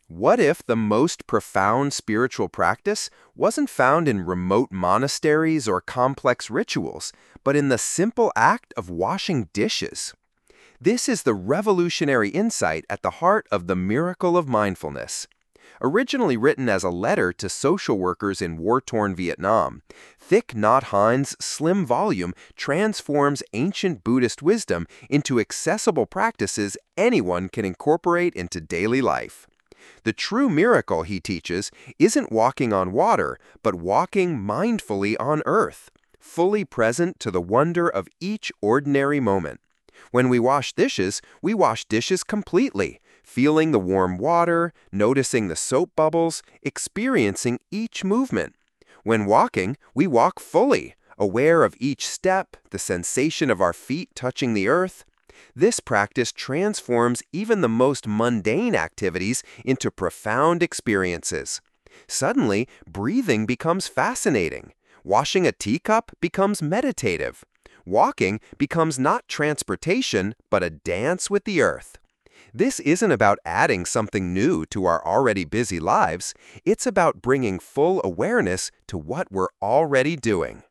What if the most profound spiritual practice wasn't found in remote monasteries or complex rituals, but in the simple act of washing dishes? This is the revolutionary insight at the heart of the miracle of mindfulness. Originally written as a letter to social workers in war-torn Vietnam, Thich Nhat Hanh's slim volume transforms ancient Buddhist wisdom into accessible practices anyone can incorporate into daily life. The true miracle, he teaches, isn't walking on water, but walking mindfully on earth, fully present to the wonder of each ordinary moment. When we wash dishes completely, feeling the warm water, noticing the soap bubbles, experiencing each movement. When walking, we walk fully, aware of each step, the sensation of our feet touching the earth. This practice transforms even the most mundane activities into profound experiences. Suddenly, breathing becomes fascinating. Washing a teacup becomes meditative. Walking becomes not transportation, but a dance with the earth. This isn't about adding something new to our already busy lives. It's about bringing full awareness to what we're already doing.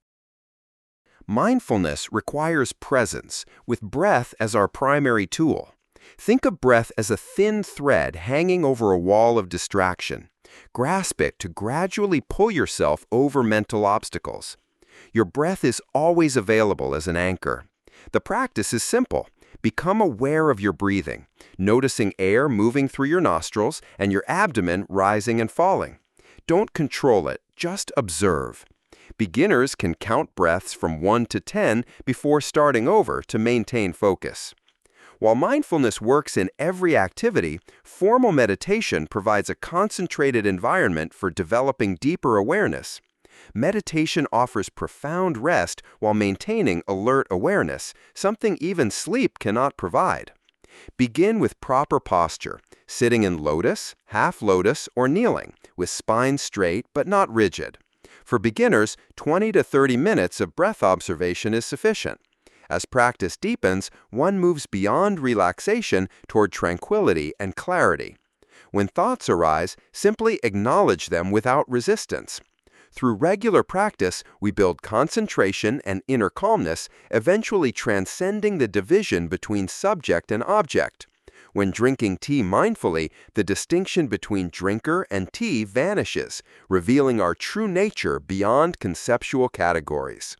Mindfulness requires presence, with breath as our primary tool. Think of breath as a thin thread hanging over a wall of distraction. Grasp it to gradually pull yourself over mental obstacles. Your breath is always available as an anchor. The practice is simple. Become aware of your breathing, noticing air moving through your nostrils and your abdomen rising and falling. Don't control it, just observe. Beginners can count breaths from 1 to 10 before starting over to maintain focus. While mindfulness works in every activity, formal meditation provides a concentrated environment for developing deeper awareness. Meditation offers profound rest while maintaining alert awareness, something even sleep cannot provide. Begin with proper posture, sitting in lotus, half lotus, or kneeling, with spine straight but not rigid. For beginners, 20 to 30 minutes of breath observation is sufficient. As practice deepens, one moves beyond relaxation toward tranquility and clarity. When thoughts arise, simply acknowledge them without resistance. Through regular practice, we build concentration and inner calmness, eventually transcending the division between subject and object. When drinking tea mindfully, the distinction between drinker and tea vanishes, revealing our true nature beyond conceptual categories.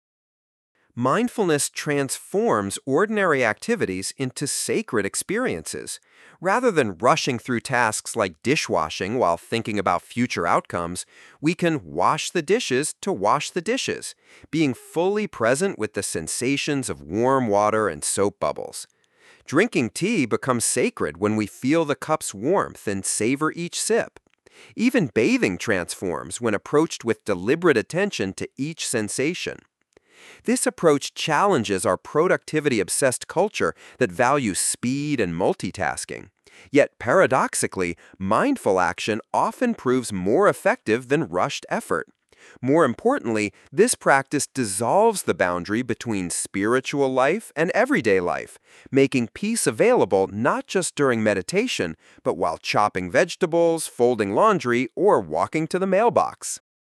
Mindfulness transforms ordinary activities into sacred experiences. Rather than rushing through tasks like dishwashing while thinking about future outcomes, we can wash the dishes to wash the dishes, being fully present with the sensations of warm water and soap bubbles. Drinking tea becomes sacred when we feel the cup's warmth and savor each sip. Even bathing transforms when approached with deliberate attention to each sensation. This approach challenges our productivity-obsessed culture that values speed and multitasking. Yet, paradoxically, mindful action often proves more effective than rushed effort. More importantly, this practice dissolves the boundary between spiritual life and everyday life, making peace available not just during meditation, but while chopping vegetables, folding laundry, or walking to the mailbox.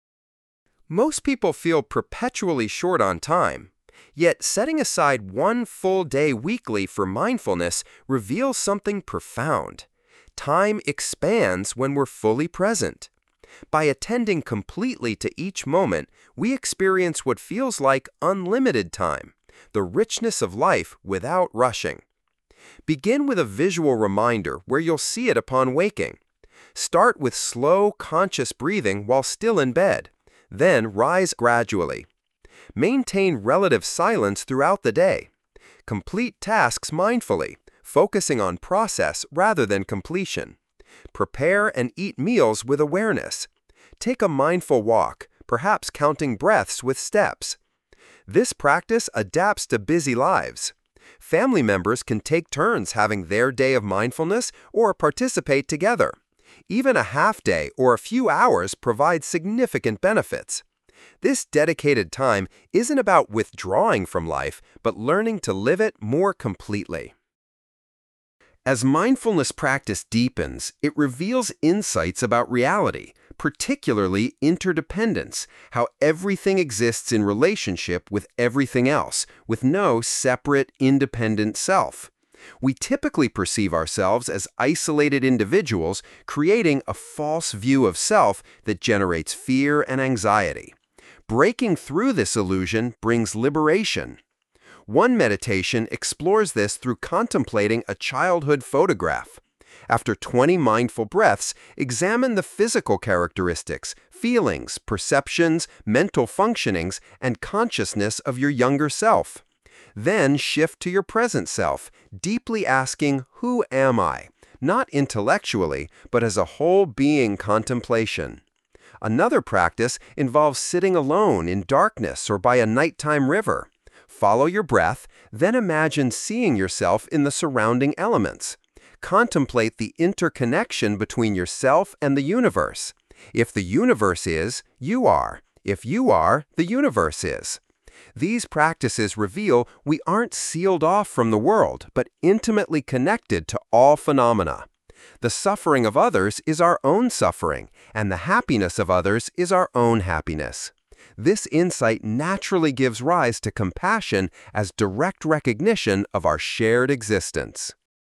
Most people feel perpetually short on time. Yet setting aside one full day weekly for mindfulness reveals something profound. Time expands when we're fully present. By attending completely to each moment, we experience what feels like unlimited time, the richness of life without rushing. Begin with a visual reminder where you'll see it upon waking. Start with slow, conscious breathing while still in bed. Then rise gradually. Maintain relative silence throughout the day. Complete tasks mindfully, focusing on process rather than completion. Prepare and eat meals with awareness. Take a mindful walk, perhaps counting breaths with steps. This practice adapts to busy lives. Family members can take turns having their day of mindfulness or participate together. Even a half day or a few hours provides significant benefits. This dedicated time isn't about withdrawing from life, but learning to live it more completely. As mindfulness practice deepens, it reveals insights about reality, particularly interdependence, how everything exists in relationship with everything else, with no separate, independent self. We typically perceive ourselves as isolated individuals, creating a false view of self that generates fear and anxiety. Breaking through this illusion brings liberation. One meditation explores this through contemplating a childhood photograph. After 20 mindful breaths, examine the physical characteristics, feelings, perceptions, mental functionings, and consciousness of your younger self. Then shift to your present self, deeply asking, "Who am I?" Not intellectually, but as a whole being contemplation. Another practice involves sitting alone in darkness or by a nighttime river. Follow your breath, then imagine seeing yourself in the surrounding elements. Contemplate the interconnection between yourself and the universe. If the universe is, you are. If you are, the universe is. These practices reveal we aren't sealed off from the world, but intimately connected to all phenomena. The suffering of others is our own suffering, and the happiness of others is our own happiness. This insight naturally gives rise to compassion as direct recognition of our shared existence.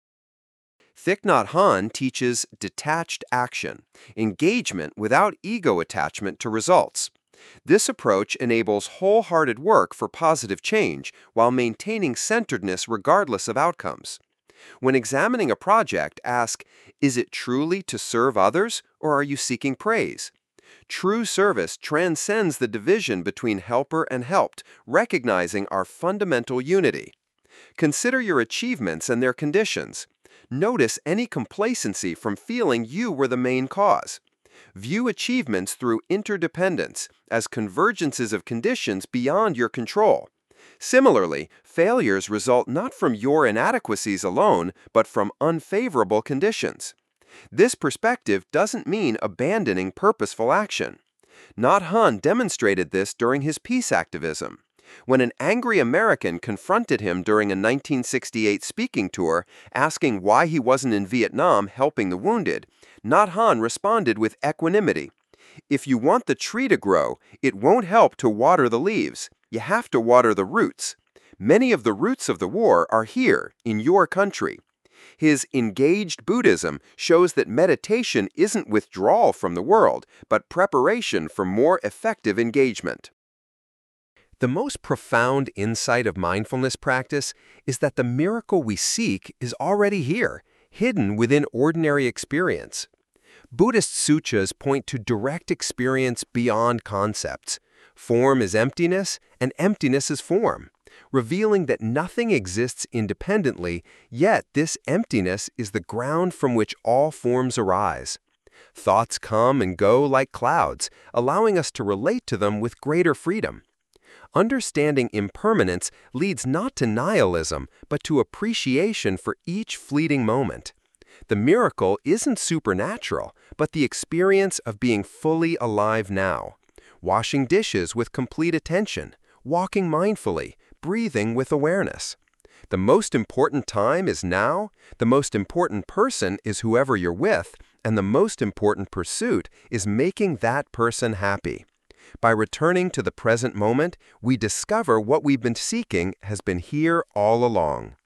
Thich Nhat Hanh teaches detached action, engagement without ego attachment to results. This approach enables wholehearted work for positive change while maintaining centeredness regardless of outcomes. When examining a project, ask, is it truly to serve others, or are you seeking praise? True service transcends the division between helper and helped, recognizing our fundamental unity. Consider your achievements and their conditions. Notice any complacency from feeling you were the main cause. View achievements through interdependence as convergences of conditions beyond your control. Similarly, failures result not from your inadequacies alone, but from unfavorable conditions. This perspective doesn't mean abandoning purposeful action. Nhat Hanh demonstrated this during his peace activism. When an angry American confronted him during a 1968 speaking tour, asking why he wasn't in Vietnam helping the wounded, Nhat Hanh responded with equanimity. If you want the tree to grow, it won't help to water the leaves. You have to water the roots. Many of the roots of the war are here, in your country. His engaged Buddhism shows that meditation isn't withdrawal from the world, but preparation for more effective engagement. The most profound insight of mindfulness practice is that the miracle we seek is already here, hidden within ordinary experience. Buddhist sutras point to direct experience beyond concepts. Form is emptiness, and emptiness is form, revealing that nothing exists independently, yet this emptiness is the ground from which all forms arise. Thoughts come and go like clouds, allowing us to relate to them with greater freedom. Understanding impermanence leads not to nihilism, but to appreciation for each fleeting moment. The miracle isn't supernatural, but the experience of being fully alive now. Washing dishes with complete attention, walking mindfully, breathing with awareness. The most important time is now, the most important person is whoever you're with, and the most important pursuit is making that person happy. By returning to the present moment, we discover what we've been seeking has been here all along.